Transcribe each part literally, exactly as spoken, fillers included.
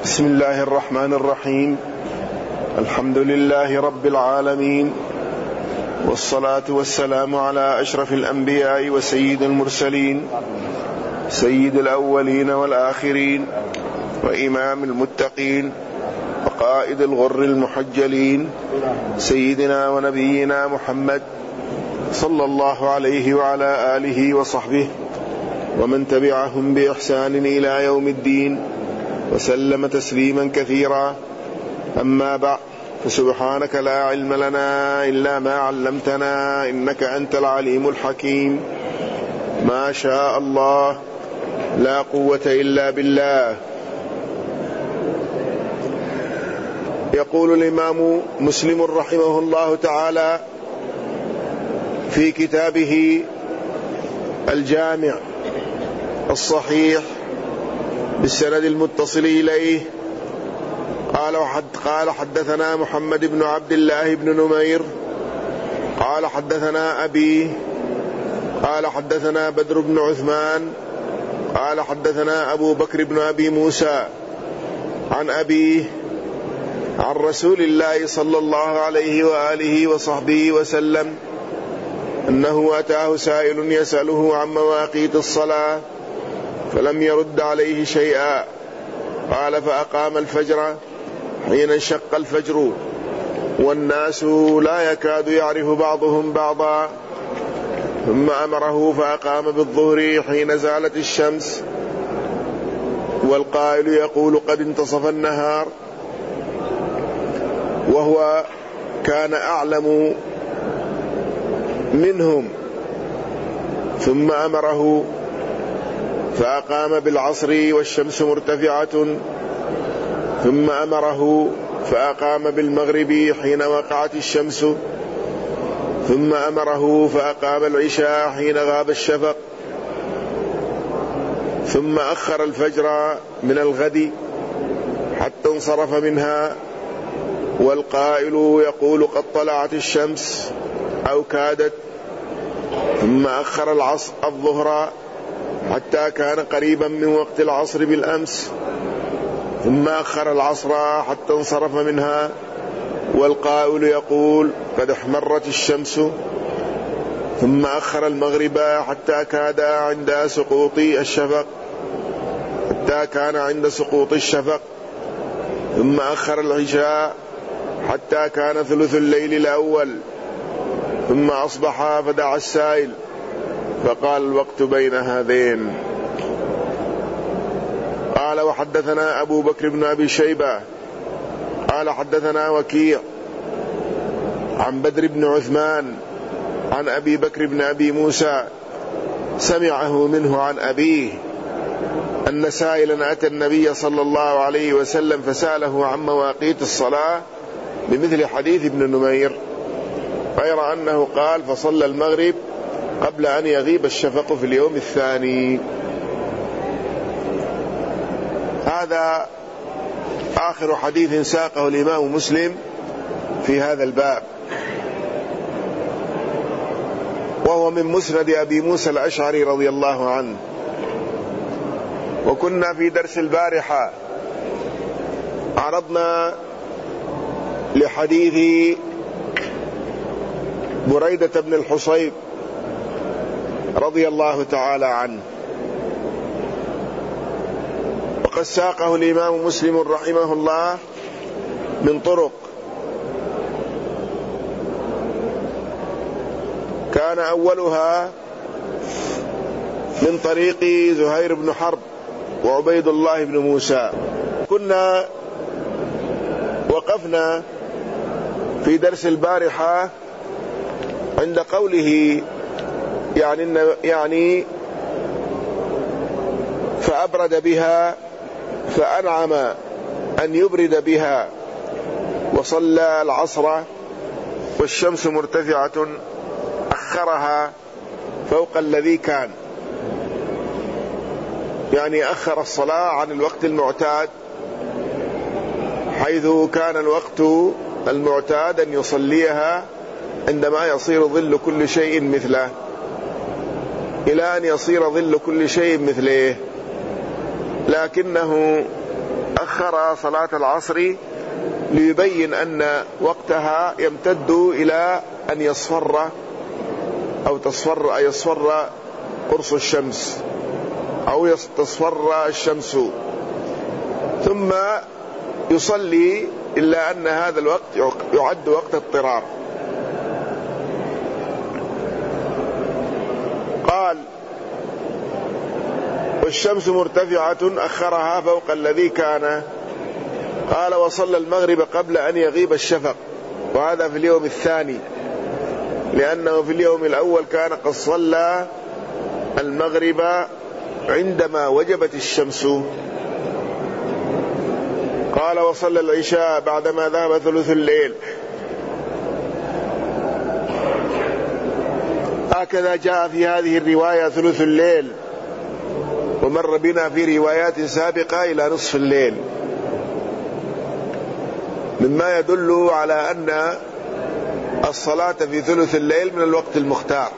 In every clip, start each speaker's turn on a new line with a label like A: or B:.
A: بسم الله الرحمن الرحيم. الحمد لله رب العالمين، والصلاة والسلام على أشرف الأنبياء وسيد المرسلين، سيد الأولين والآخرين، وإمام المتقين، وقائد الغر المحجلين، سيدنا ونبينا محمد صلى الله عليه وعلى آله وصحبه ومن تبعهم بإحسان إلى يوم الدين، وسلم تسليما كثيرا. أما بعد، فسبحانك لا علم لنا إلا ما علمتنا إنك أنت العليم الحكيم. ما شاء الله، لا قوة إلا بالله. يقول الإمام مسلم رحمه الله تعالى في كتابه الجامع الصحيح بالسند المتصل إليه، قال وحد قال حدثنا محمد بن عبد الله بن نمير قال حدثنا أبي قال حدثنا بدر بن عثمان قال حدثنا أبو بكر بن أبي موسى عن أبيه عن رسول الله صلى الله عليه وآله وصحبه وسلم أنه أتاه سائل يسأله عن مواقيت الصلاة فلم يرد عليه شيئا، قال فأقام الفجر حين انشق الفجر والناس لا يكاد يعرف بعضهم بعضا، ثم أمره فأقام بالظهر حين زالت الشمس، والقائل يقول قد انتصف النهار، وهو كان أعلم منهم، ثم أمره فأقام بالعصر والشمس مرتفعة، ثم أمره فأقام بالمغرب حين وقعت الشمس، ثم أمره فأقام العشاء حين غاب الشفق، ثم أخر الفجر من الغد حتى انصرف منها، والقائل يقول قد طلعت الشمس أو كادت، ثم أخر العصر الظهر حتى كان قريبا من وقت العصر بالأمس، ثم أخر العصر حتى انصرف منها، والقائل يقول قد احمرت الشمس، ثم أخر المغرب حتى كاد عند سقوط الشفق حتى كان عند سقوط الشفق، ثم أخر العشاء حتى كان ثلث الليل الأول، ثم أصبح فدعا السائل فقال الوقت بين هذين. قال وحدثنا أبو بكر بن أبي شيبة قال حدثنا وكيع عن بدر بن عثمان عن أبي بكر بن أبي موسى سمعه منه عن أبيه أن سائلا أتى النبي صلى الله عليه وسلم فسأله عن مواقيت الصلاة بمثل حديث ابن نمير، غير أنه قال فصلى المغرب قبل أن يغيب الشفق في اليوم الثاني. هذا آخر حديث ساقه الإمام مسلم في هذا الباب، وهو من مسند أبي موسى الأشعري رضي الله عنه. وكنا في درس البارحة عرضنا لحديث بريدة بن الحصيب رضي الله تعالى عنه، وقد ساقه الإمام مسلم رحمه الله من طرق، كان أولها من طريق زهير بن حرب وعبيد الله بن موسى. كنا وقفنا في درس البارحة عند قوله يعني, يعني فأبرد بها فأنعم أن يبرد بها، وصلى العصر والشمس مرتفعة أخرها فوق الذي كان، يعني أخر الصلاة عن الوقت المعتاد، حيث كان الوقت المعتاد أن يصليها عندما يصير ظل كل شيء مثله، إلى أن يصير ظل كل شيء مثله، لكنه أخر صلاة العصر ليبين أن وقتها يمتد إلى أن يصفر أو تصفر أي يصفر قرص الشمس أو تصفر الشمس، ثم يصلي، إلا أن هذا الوقت يعد وقت اضطرار. قال: والشمس مرتفعة أخرها فوق الذي كان. قال: وصلى المغرب قبل أن يغيب الشفق، وهذا في اليوم الثاني، لأنه في اليوم الأول كان قد صلى المغرب عندما وجبت الشمس. قال: وصلى العشاء بعدما ذهب ثلث الليل. هكذا جاء في هذه الرواية ثلث الليل، ومر بنا في روايات سابقة إلى نصف الليل، مما يدل على أن الصلاة في ثلث الليل من الوقت المختار،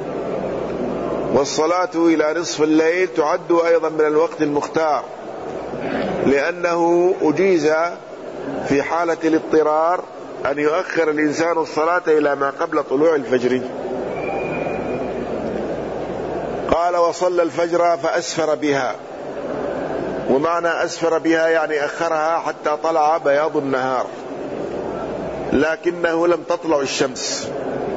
A: والصلاة إلى نصف الليل تعد أيضا من الوقت المختار، لأنه أجيز في حالة الاضطرار أن يؤخر الإنسان الصلاة إلى ما قبل طلوع الفجر. قال: وصلى الفجر فأسفر بها. ومعنى أسفر بها يعني أخرها حتى طلع بياض النهار، لكنه لم تطلع الشمس.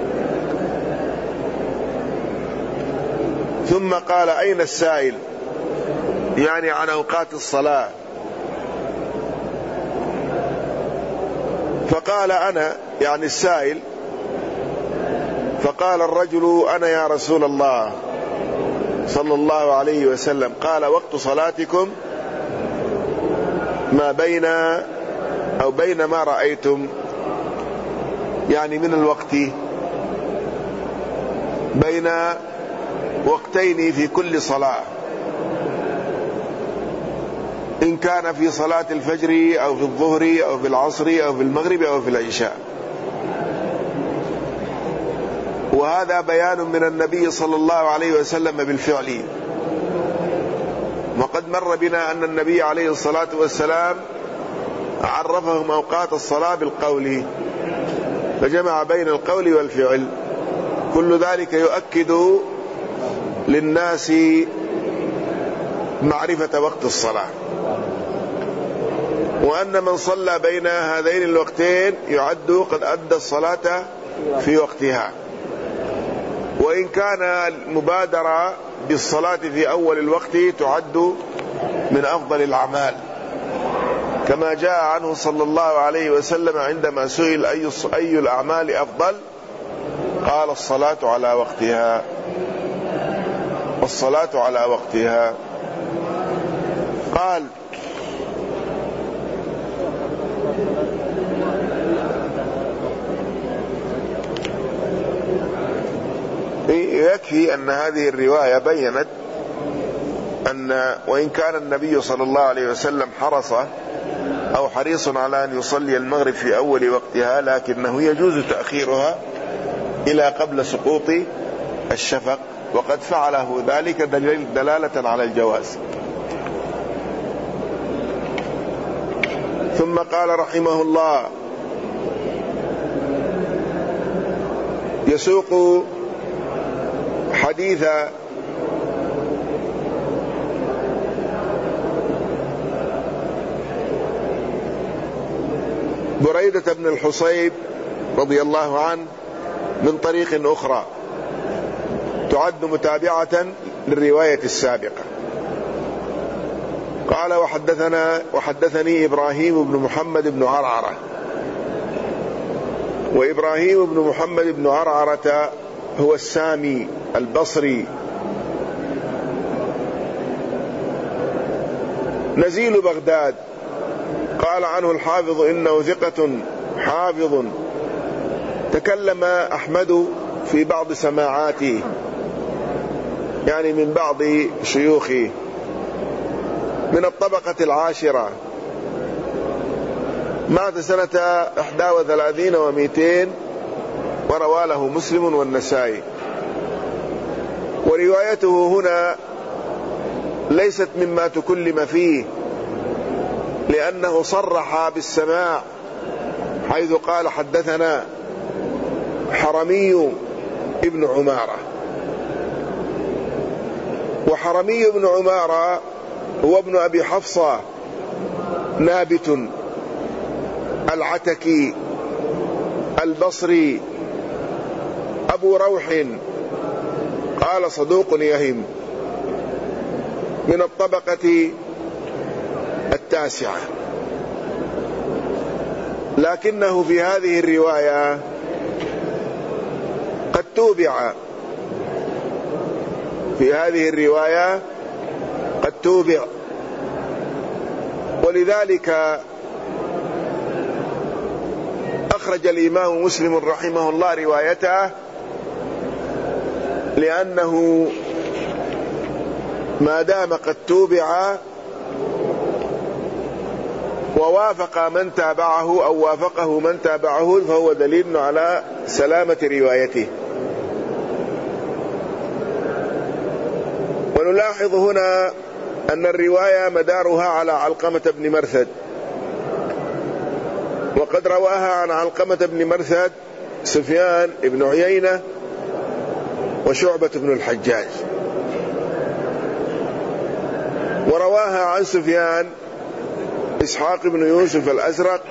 A: ثم قال: أين السائل؟ يعني عن أوقات الصلاة. فقال: أنا، يعني السائل. فقال الرجل: أنا يا رسول الله صلى الله عليه وسلم. قال: وقت صلاتكم ما بين أو بين ما رأيتم، يعني من الوقت بين وقتين في كل صلاة، إن كان في صلاة الفجر أو في الظهر أو في العصر أو في المغرب أو في العشاء. وهذا بيان من النبي صلى الله عليه وسلم بالفعل. وقد مر بنا أن النبي عليه الصلاة والسلام عرفهم أوقات الصلاة بالقول، فجمع بين القول والفعل. كل ذلك يؤكد للناس معرفة وقت الصلاة، وأن من صلى بين هذين الوقتين يعد قد أدى الصلاة في وقتها. وإن كان المبادرة بالصلاة في أول الوقت تعد من أفضل الأعمال، كما جاء عنه صلى الله عليه وسلم عندما سئل أي أي الأعمال أفضل، قال: الصلاة على وقتها، والصلاة على وقتها. قال: يكفي أن هذه الرواية بيّنت أن وإن كان النبي صلى الله عليه وسلم حرص أو حريص على أن يصلي المغرب في أول وقتها، لكنه يجوز تأخيرها إلى قبل سقوط الشفق، وقد فعله ذلك دلالة على الجواز. ثم قال رحمه الله: يسوق حديث بريدة بن الحصيب رضي الله عنه من طريق أخرى تعد متابعة للرواية السابقة. قال: وحدثنا وحدثني إبراهيم بن محمد بن عرعرة. وإبراهيم بن محمد بن عرعرة هو السامي البصري نزيل بغداد. قال عنه الحافظ إنه ثقة حافظ، تكلم أحمد في بعض سماعاته، يعني من بعض شيوخه، من الطبقة العاشرة، مات سنة إحدى وثلاثين ومئتين، وروى له مسلم والنسائي. وروايته هنا ليست مما تكلم فيه، لأنه صرح بالسماع حيث قال حدثنا حرمي ابن عمارة. وحرمي ابن عمارة هو ابن أبي حفصة نابت العتكي البصري أبو روح، قال صدوق يهم، من الطبقة التاسعة، لكنه في هذه الرواية قد توبع في هذه الرواية قد توبع ولذلك أخرج الإمام مسلم رحمه الله روايته، لأنه ما دام قد توبع ووافق من تابعه أو وافقه من تابعه فهو دليل على سلامة روايته. ونلاحظ هنا أن الرواية مدارها على علقمة بن مرثد، وقد رواها عن علقمة بن مرثد سفيان بن عيينة وشعبة بن الحجاج، ورواها عن سفيان إسحاق بن يوسف الأزرق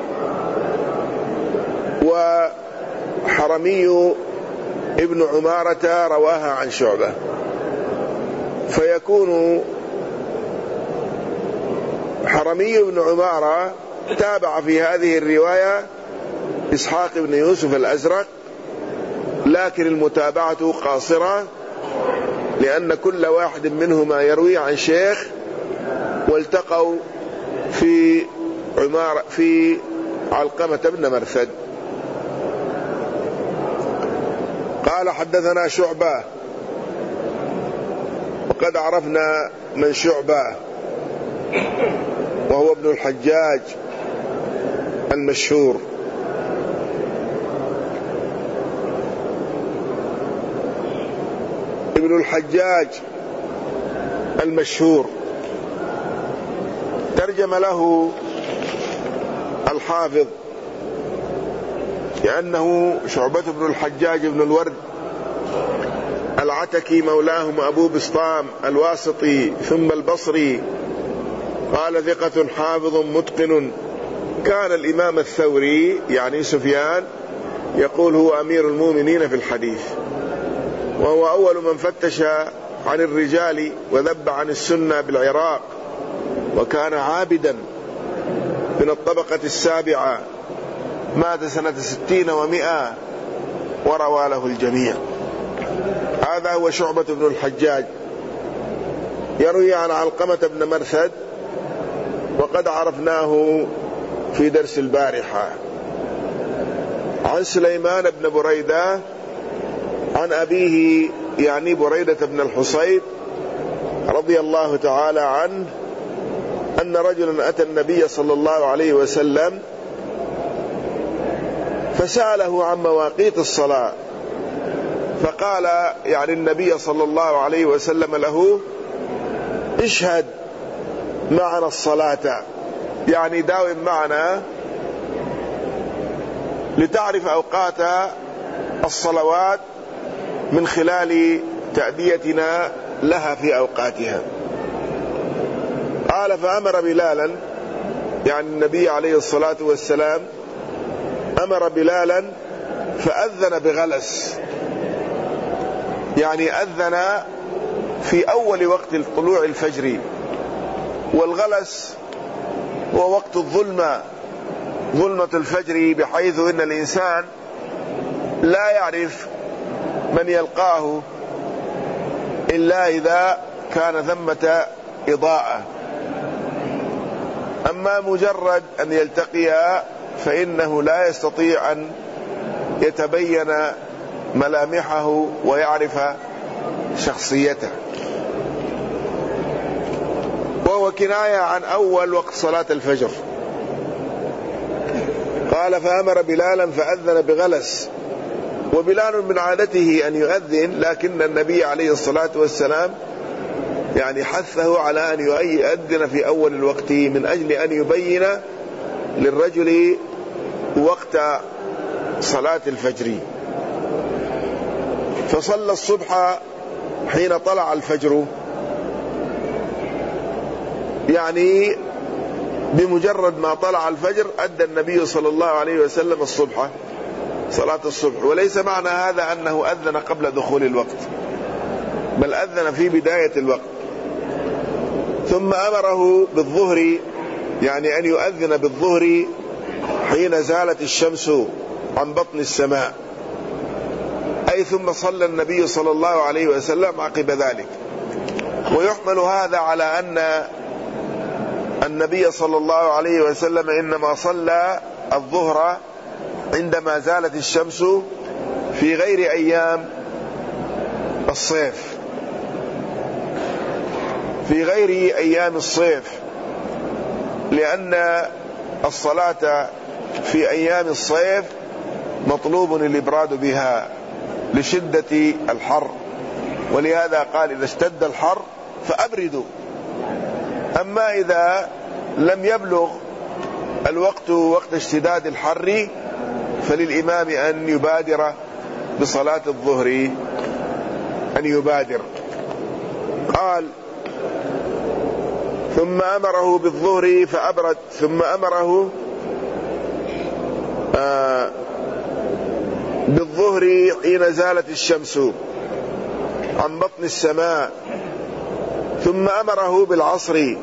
A: وحرمي ابن عمارة رواها عن شعبة، فيكون حرمي بن عمارة تابع في هذه الرواية إسحاق بن يوسف الأزرق، لكن المتابعة قاصرة لأن كل واحد منهما يروي عن شيخ، والتقوا في عمارة في علقمة بن مرثد. قال حدثنا شعبة، وقد عرفنا من شعبة وهو ابن الحجاج المشهور. ابن الحجاج المشهور ترجم له الحافظ لأنه شعبة بن الحجاج بن الورد العتكي مولاهم أبو بسطام الواسطي ثم البصري، قال ثقة حافظ متقن. كان الإمام الثوري يعني سفيان يقول هو أمير المؤمنين في الحديث، وهو أول من فتش عن الرجال وذب عن السنة بالعراق، وكان عابدا من الطبقة السابعة، مات سنة ستين ومئة وروى له الجميع. هذا هو شعبة بن الحجاج، يروي عن علقمة بن مرثد وقد عرفناه في درس البارحة. عن سليمان بن بريدة عن أبيه يعني بريدة بن الحصيب رضي الله تعالى عنه أن رجلا أتى النبي صلى الله عليه وسلم فسأله عن مواقيت الصلاة، فقال يعني النبي صلى الله عليه وسلم له اشهد معنا الصلاة، يعني داوم معنا لتعرف أوقات الصلوات من خلال تأديتنا لها في أوقاتها. قال فأمر بلالا، يعني النبي عليه الصلاة والسلام أمر بلالا فأذن بغلس، يعني أذن في أول وقت طلوع الفجر، والغلس هو وقت الظلمة، ظلمة الفجر، بحيث إن الإنسان لا يعرف من يلقاه إلا إذا كان ثمة إضاءة، أما مجرد أن يلتقي فإنه لا يستطيع أن يتبين ملامحه ويعرف شخصيته، وهو كناية عن أول وقت صلاة الفجر. قال فأمر بلالا فأذن بغلس، وبلال من عادته أن يؤذن، لكن النبي عليه الصلاة والسلام يعني حثه على أن يؤذن في أول الوقت من أجل أن يبين للرجل وقت صلاة الفجر. فصلى الصبح حين طلع الفجر، يعني بمجرد ما طلع الفجر أدى النبي صلى الله عليه وسلم الصبح، صلاة الصبح. وليس معنى هذا أنه أذن قبل دخول الوقت، بل أذن في بداية الوقت. ثم أمره بالظهر، يعني أن يؤذن بالظهر حين زالت الشمس عن بطن السماء، أي ثم صلى النبي صلى الله عليه وسلم عقب ذلك. ويحمل هذا على أن النبي صلى الله عليه وسلم إنما صلى الظهر عندما زالت الشمس في غير أيام الصيف، في غير أيام الصيف، لأن الصلاة في أيام الصيف مطلوب الإبراد بها لشدة الحر، ولهذا قال إذا اشتد الحر فأبردوا. أما إذا لم يبلغ الوقت وقت اشتداد الحر فللإمام أن يبادر بصلاة الظهر، أن يبادر. قال ثم أمره بالظهر فأبرد، ثم أمره آه بالظهر حين زالت الشمس عن بطن السماء، ثم أمره بالعصر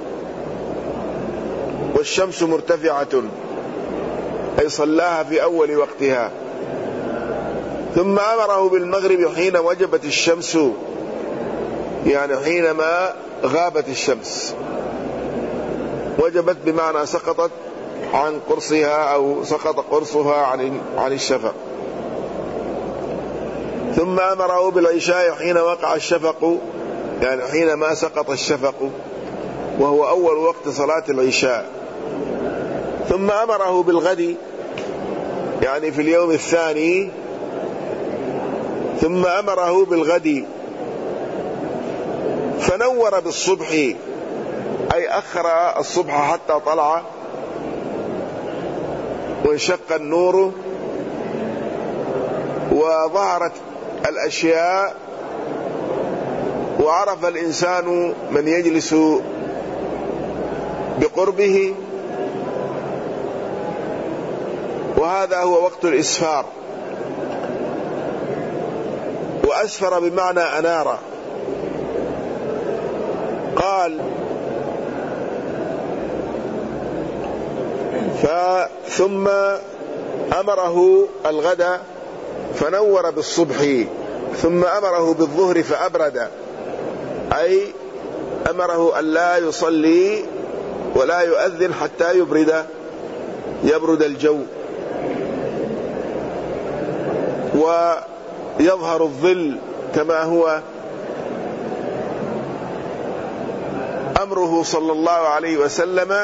A: والشمس مرتفعة، أي صلاها في أول وقتها. ثم أمره بالمغرب حين وجبت الشمس، يعني حينما غابت الشمس. وجبت بمعنى سقطت عن قرصها أو سقط قرصها عن عن الشفق. ثم أمره بالعشاء حين وقع الشفق، يعني حينما سقط الشفق، وهو أول وقت صلاة العشاء. ثم أمره بالغد، يعني في اليوم الثاني. ثم أمره بالغد فنور بالصبح، أي أخر الصبح حتى طلع وانشق النور وظهرت الأشياء، وعرف الإنسان من يجلس بقربه، وهذا هو وقت الإسفار. وأسفر بمعنى أنار. قال ثم أمره الغد فنور بالصبح، ثم أمره بالظهر فأبرد، أي أمره أن لا يصلي ولا يؤذن حتى يبرد يبرد الجو ويظهر الظل، كما هو أمره صلى الله عليه وسلم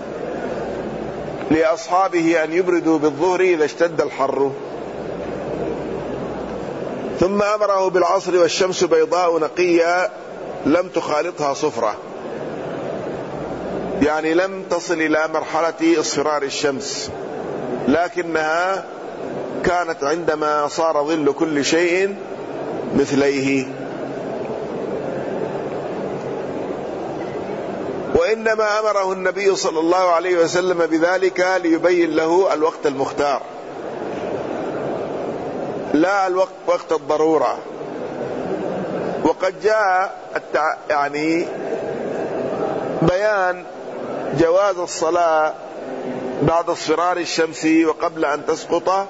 A: لأصحابه أن يبردوا بالظهر إذا اشتد الحر. ثم أمره بالعصر والشمس بيضاء نقية لم تخالطها صفرة، يعني لم تصل إلى مرحلة اصفرار الشمس، لكنها كانت عندما صار ظل كل شيء مثليه. وإنما أمره النبي صلى الله عليه وسلم بذلك ليبين له الوقت المختار، لا الوقت وقت الضرورة. وقد جاء التع... يعني بيان جواز الصلاة بعد اصفرار الشمس وقبل أن تسقط،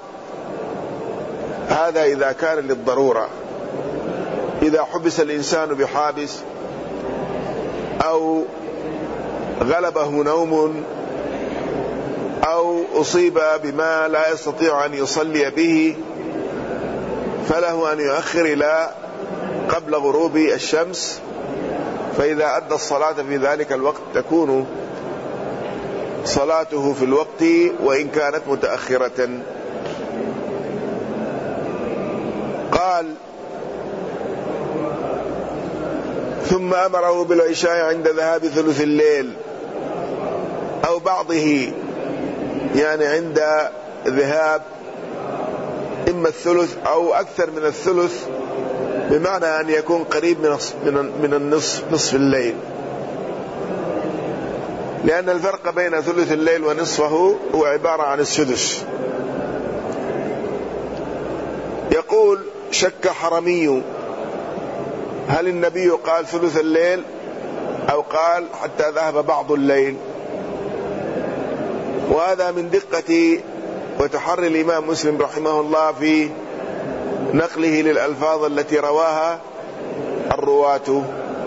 A: هذا إذا كان للضرورة، إذا حبس الإنسان بحابس أو غلبه نوم أو أصيب بما لا يستطيع أن يصلي به، فله أن يؤخر إلى قبل غروب الشمس، فإذا أدى الصلاة في ذلك الوقت تكون صلاته في الوقت وإن كانت متأخرة. قال ثم أمره بالعشاء عند ذهاب ثلث الليل أو بعضه، يعني عند ذهاب إما الثلث أو أكثر من الثلث، بمعنى أن يكون قريب من النصف، نصف الليل، لأن الفرق بين ثلث الليل ونصفه هو عبارة عن السدس. يقول: شك حرمي هل النبي قال ثلث الليل أو قال حتى ذهب بعض الليل؟ وهذا من دقة وتحري الإمام مسلم رحمه الله في نقله للألفاظ التي رواها الرواة.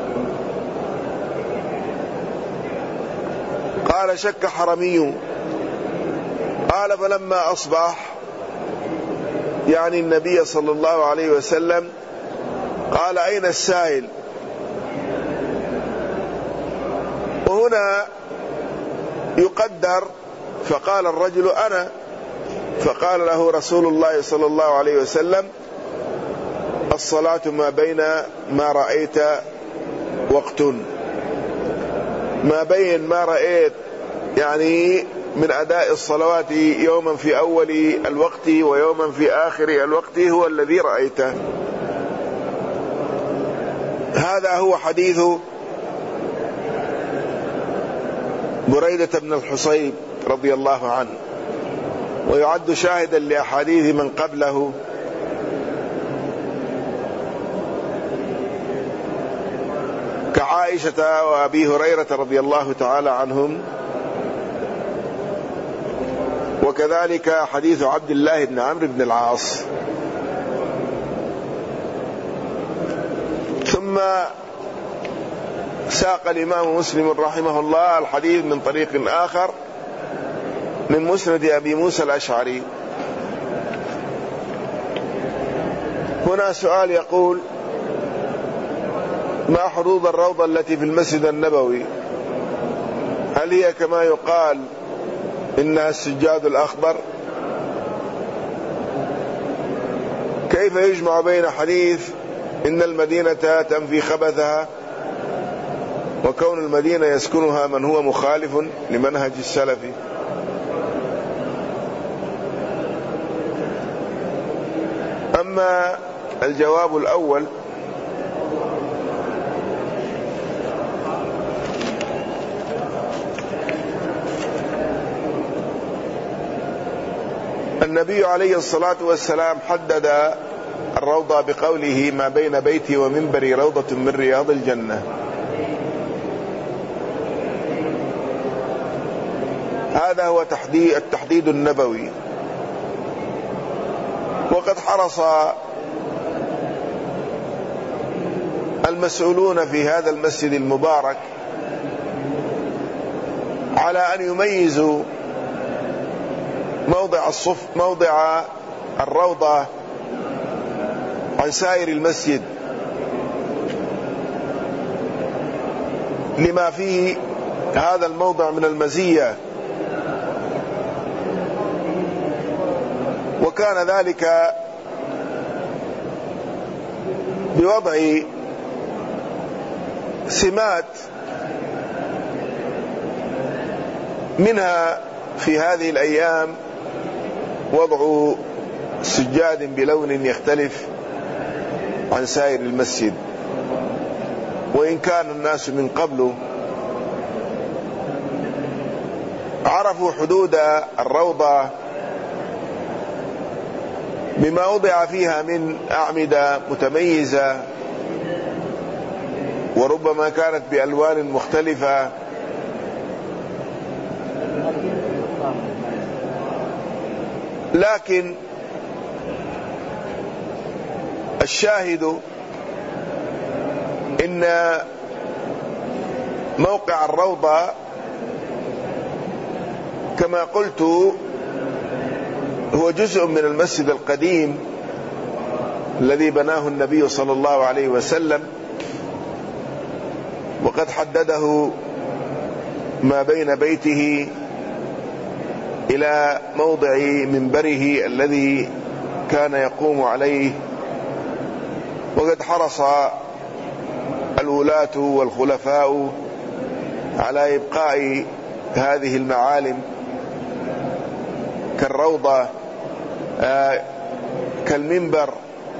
A: قال: شك حرمي. قال: فلما أصبح، يعني النبي صلى الله عليه وسلم، قال: أين السائل؟ وهنا يقدر فقال الرجل: أنا. فقال له رسول الله صلى الله عليه وسلم: الصلاة ما بين ما رأيت وقت. ما بين ما رأيت يعني من أداء الصلوات يوما في أول الوقت ويوما في آخر الوقت هو الذي رأيته. هذا هو حديث بريدة بن الحصيب رضي الله عنه، ويعد شاهدا لأحاديث من قبله، كعائشة وأبي هريرة رضي الله تعالى عنهم، وكذلك حديث عبد الله بن عمرو بن العاص. ثم ساق الإمام مسلم رحمه الله الحديث من طريق آخر من مسند أبي موسى الأشعري. هنا سؤال يقول: ما حدود الروضة التي في المسجد النبوي؟ هل هي كما يقال إنها السجاد الأخضر؟ كيف يجمع بين حديث إن المدينة تنفي خبثها وكون المدينة يسكنها من هو مخالف لمنهج السلف؟ أما الجواب الأول، النبي عليه الصلاة والسلام حدد الروضة بقوله: ما بين بيتي ومنبري روضة من رياض الجنة. هذا هو تحديد التحديد النبوي. وقد حرص المسؤولون في هذا المسجد المبارك على أن يميزوا موضع الصف موضع الروضة عن سائر المسجد، لما فيه هذا الموضع من المزية. وكان ذلك بوضع سمات منها في هذه الأيام وضع سجاد بلون يختلف عن سائر المسجد. وإن كان الناس من قبل عرفوا حدود الروضة بما وضع فيها من أعمدة متميزة، وربما كانت بألوان مختلفة، لكن الشاهد إن موقع الروضة كما قلت هو جزء من المسجد القديم الذي بناه النبي صلى الله عليه وسلم، وقد حدده ما بين بيته إلى موضع منبره الذي كان يقوم عليه. وقد حرص الولاة والخلفاء على إبقاء هذه المعالم كالروضة آه كالمنبر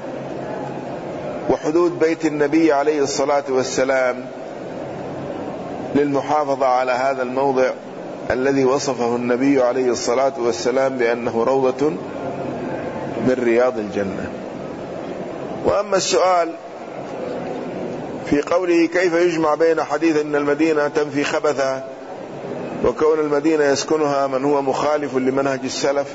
A: وحدود بيت النبي عليه الصلاة والسلام للمحافظة على هذا الموضع الذي وصفه النبي عليه الصلاة والسلام بأنه روضة من رياض الجنة. وأما السؤال في قوله كيف يجمع بين حديث أن المدينة تنفي خبثها وكون المدينة يسكنها من هو مخالف لمنهج السلف،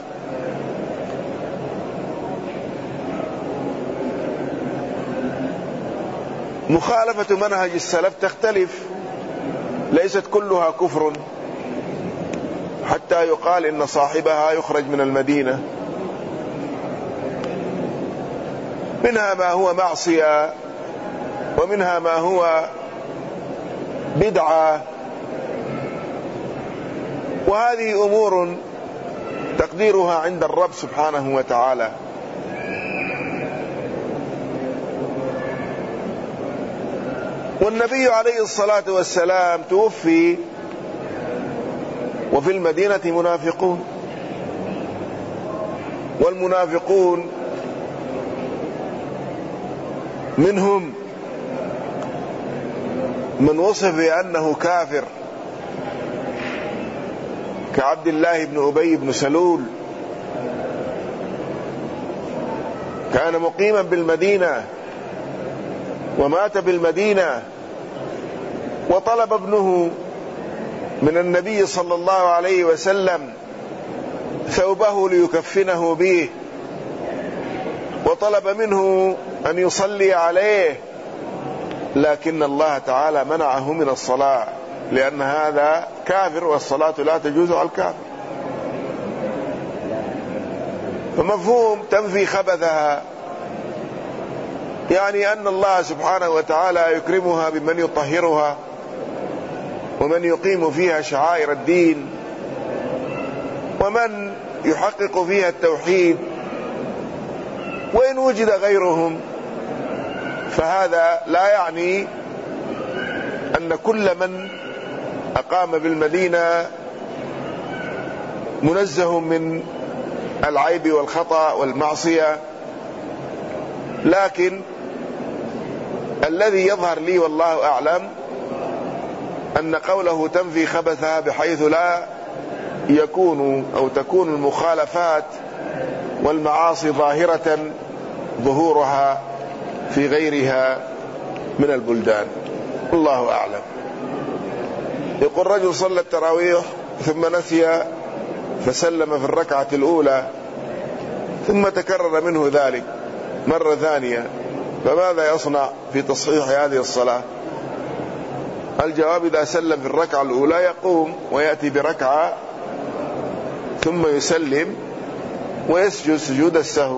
A: مخالفة منهج السلف تختلف، ليست كلها كفر حتى يقال إن صاحبها يخرج من المدينة. منها ما هو معصية ومنها ما هو بدعة، وهذه أمور تقديرها عند الرب سبحانه وتعالى. والنبي عليه الصلاة والسلام توفي وفي المدينة منافقون، والمنافقون منهم من وصف بأنه كافر كعبد الله بن أبي بن سلول، كان مقيما بالمدينة ومات بالمدينة، وطلب ابنه من النبي صلى الله عليه وسلم ثوبه ليكفنه به، وطلب منه أن يصلي عليه، لكن الله تعالى منعه من الصلاة لأن هذا كافر والصلاة لا تجوز على الكافر. فمفهوم تنفي خبثها يعني أن الله سبحانه وتعالى يكرمها بمن يطهرها ومن يقيم فيها شعائر الدين ومن يحقق فيها التوحيد، وإن وجد غيرهم فهذا لا يعني أن كل من أقام بالمدينة منزه من العيب والخطأ والمعصية، لكن الذي يظهر لي والله أعلم أن قوله تنفي خبثها بحيث لا يكون أو تكون المخالفات والمعاصي ظاهرة ظهورها في غيرها من البلدان، الله أعلم. يقول رجل صلى التراويح ثم نسي فسلم في الركعة الأولى ثم تكرر منه ذلك مرة ثانية، فماذا يصنع في تصحيح هذه الصلاة؟ الجواب إذا سلم في الركعة الأولى يقوم ويأتي بركعة ثم يسلم ويسجد سجود السهو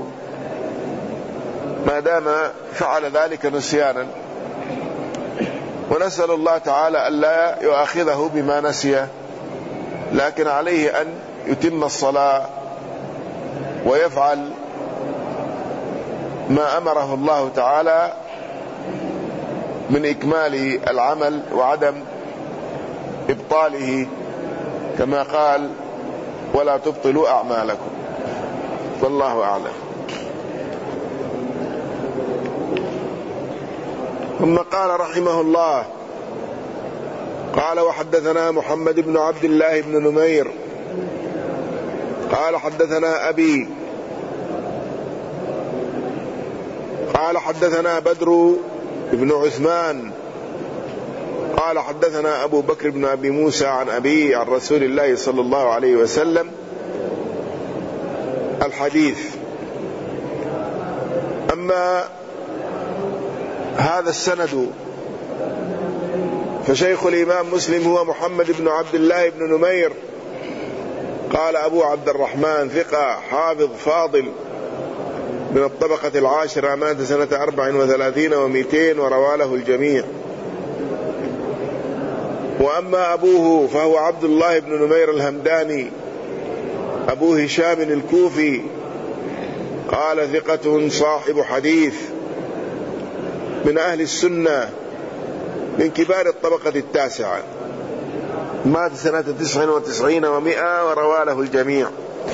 A: ما دام فعل ذلك نسيانا، ونسأل الله تعالى ألا يؤاخذه بما نسي، لكن عليه أن يتم الصلاة ويفعل ما أمره الله تعالى من إكمال العمل وعدم إبطاله، كما قال ولا تبطلوا أعمالكم، والله أعلم. ثم قال رحمه الله قال وحدثنا محمد بن عبد الله بن نمير قال حدثنا أبي قال حدثنا بدر بن عثمان قال حدثنا أبو بكر بن أبي موسى عن أبي عن رسول الله صلى الله عليه وسلم الحديث. أما هذا السند فشيخ الإمام مسلم هو محمد بن عبد الله بن نمير قال أبو عبد الرحمن ثقة حافظ فاضل من الطبقة العاشرة، مات سنة أربع وثلاثين ومئتين وروى له الجميع. وأما أبوه فهو عبد الله بن نمير الهمداني أبو هشام الكوفي قال ثقة صاحب حديث من أهل السنة من كبار الطبقة التاسعة، مات سنة تسع وتسعين ومئة وروى له الجميع.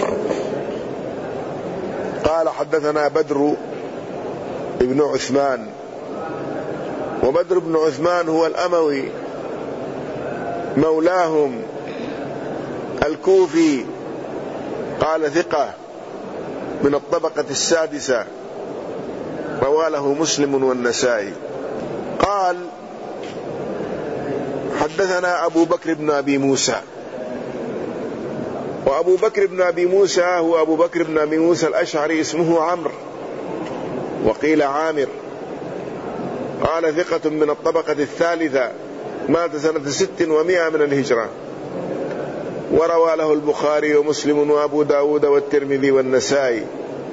A: قال حدثنا بدر ابن عثمان، وبدر بن عثمان هو الأموي مولاهم الكوفي، قال ثقة من الطبقة السادسة، روى له مسلم والنسائي. قال حدثنا أبو بكر بن أبي موسى، وأبو بكر بن أبي موسى هو أبو بكر بن أبي موسى الأشعري، اسمه عمرو وقيل عامر، قال ثقة من الطبقة الثالثة، مات سنة ست ومئة من الهجرة، وروى له البخاري ومسلم وأبو داود والترمذي والنسائي.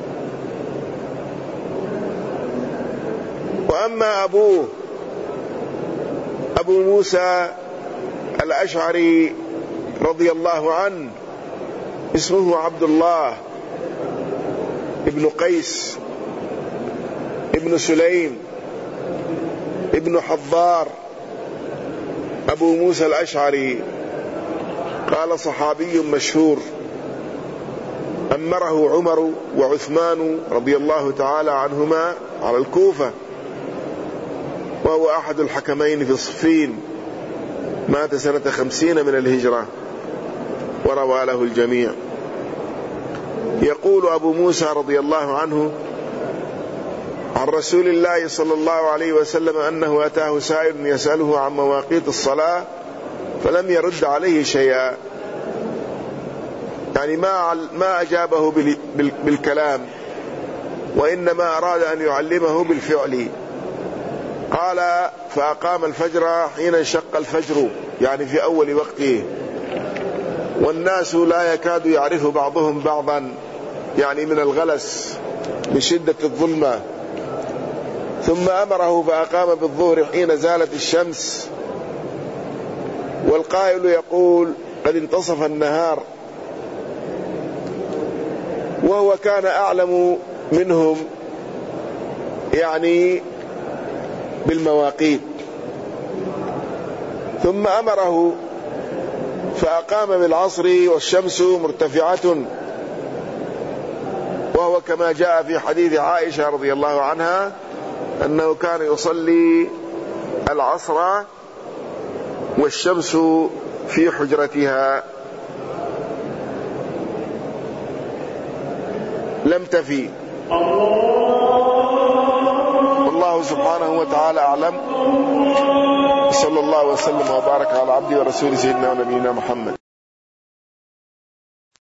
A: وأما أبوه أبو موسى الأشعري رضي الله عنه اسمه عبد الله ابن قيس ابن سليم ابن حضار أبو موسى الأشعري، قال صحابي مشهور أمره عمر وعثمان رضي الله تعالى عنهما على الكوفة، وهو أحد الحكمين في صفين، مات سنة خمسين من الهجرة، وروى له الجميع. يقول أبو موسى رضي الله عنه عن رسول الله صلى الله عليه وسلم أنه أتاه سائل يسأله عن مواقيت الصلاة فلم يرد عليه شيئا، يعني ما ما أجابه بالكلام، وإنما أراد أن يعلمه بالفعل. قال فأقام الفجر حين انشق الفجر، يعني في أول وقته، والناس لا يكاد يعرف بعضهم بعضا، يعني من الغلس من شدة الظلمة. ثم أمره فأقام بالظهر حين زالت الشمس، والقائل يقول قد انتصف النهار، وهو كان أعلم منهم يعني بالمواقيت. ثم أمره فأقام بالعصر والشمس مرتفعة، وهو كما جاء في حديث عائشة رضي الله عنها أنه كان يصلي العصر والشمس في حجرتها. لم تفي. والله سبحانه وتعالى أعلم. صلى الله وسلم وبارك على عبده ورسوله سيدنا ونبينا محمد.